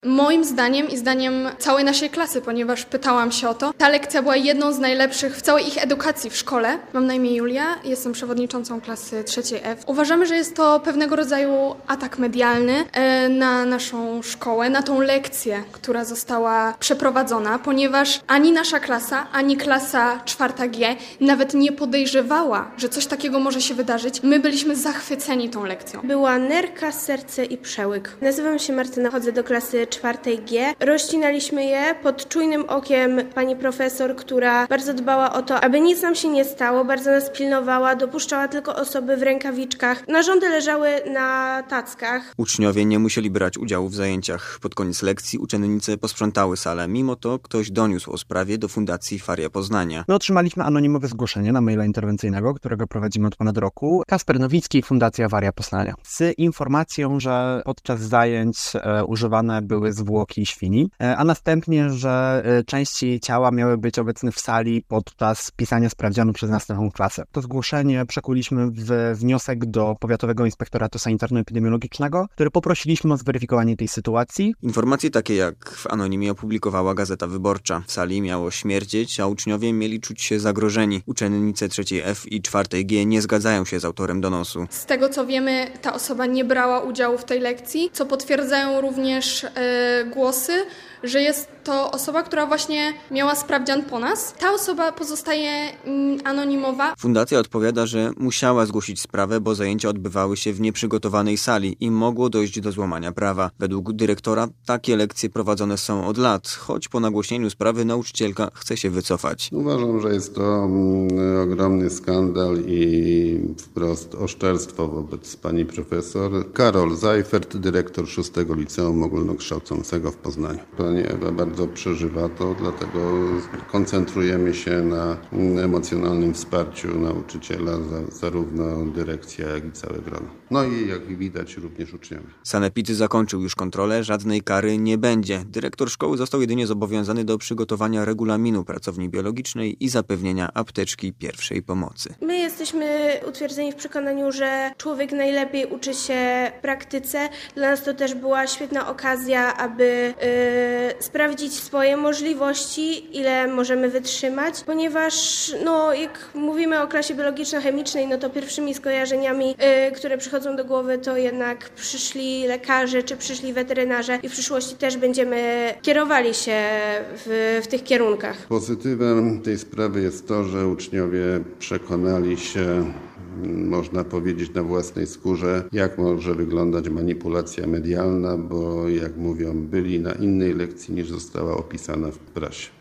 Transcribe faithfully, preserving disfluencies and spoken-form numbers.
Moim zdaniem i zdaniem całej naszej klasy, ponieważ pytałam się o to, ta lekcja była jedną z najlepszych w całej ich edukacji w szkole. Mam na imię Julia, jestem przewodniczącą klasy trzeciej F. Uważamy, że jest to pewnego rodzaju atak medialny na naszą szkołę, na tą lekcję, która została przeprowadzona, ponieważ ani nasza klasa, ani klasa czwarta G nawet nie podejrzewała, że coś takiego może się wydarzyć. My byliśmy zachwyceni tą lekcją. Była nerka, serce i przełyk. Nazywam się Martyna, chodzę do klasy czwartej G. Rozcinaliśmy je pod czujnym okiem pani profesor, która bardzo dbała o to, aby nic nam się nie stało, bardzo nas pilnowała, dopuszczała tylko osoby w rękawiczkach. Narządy leżały na tackach. Uczniowie nie musieli brać udziału w zajęciach. Pod koniec lekcji uczennice posprzątały salę. Mimo to ktoś doniósł o sprawie do Fundacji Faria Poznania. My otrzymaliśmy anonimowe zgłoszenie na maila interwencyjnego, którego prowadzimy od ponad roku. Kasper Nowicki, Fundacja Faria Poznania. Z informacją, że podczas zajęć e, używane były zwłoki świni, a następnie, że części ciała miały być obecne w sali podczas pisania sprawdzianu przez następną klasę. To zgłoszenie przekuliśmy w wniosek do Powiatowego Inspektoratu Sanitarno-Epidemiologicznego, który poprosiliśmy o zweryfikowanie tej sytuacji. Informacje takie jak w anonimie opublikowała Gazeta Wyborcza. W sali miało śmierdzieć, a uczniowie mieli czuć się zagrożeni. Uczennice trzeciej F i czwartej G nie zgadzają się z autorem donosu. Z tego co wiemy, ta osoba nie brała udziału w tej lekcji, co potwierdzają również e, głosy, że jest to osoba, która właśnie miała sprawdzian po nas. Ta osoba pozostaje mm, anonimowa. Fundacja odpowiada, że musiała zgłosić sprawę, bo zajęcia odbywały się w nieprzygotowanej sali i mogło dojść do złamania prawa. Według dyrektora takie lekcje prowadzone są od lat, choć po nagłośnieniu sprawy nauczycielka chce się wycofać. Uważam, że jest to mm, ogromny skandal i wprost oszczerstwo wobec pani profesor. Karol Zajfert, dyrektor szóstego Liceum Ogólnokształcącego w Poznaniu. Pani Ewa bardzo przeżywa to, dlatego koncentrujemy się na emocjonalnym wsparciu nauczyciela, za, zarówno dyrekcja, jak i całe grono. No i jak widać również uczniowie. Sanepid zakończył już kontrolę, żadnej kary nie będzie. Dyrektor szkoły został jedynie zobowiązany do przygotowania regulaminu pracowni biologicznej i zapewnienia apteczki pierwszej pomocy. My jesteśmy utwierdzeni w przekonaniu, że człowiek najlepiej uczy się w praktyce. Dla nas to też była świetna okazja, aby yy, sprawdzić swoje możliwości, ile możemy wytrzymać, ponieważ no, jak mówimy o klasie biologiczno-chemicznej, no to pierwszymi skojarzeniami, yy, które przychodzą do głowy, to jednak przyszli lekarze czy przyszli weterynarze i w przyszłości też będziemy kierowali się w, w tych kierunkach. Pozytywem tej sprawy jest to, że uczniowie przekonali się, można powiedzieć, na własnej skórze, jak może wyglądać manipulacja medialna, bo jak mówią, byli na innej lekcji niż została opisana w prasie.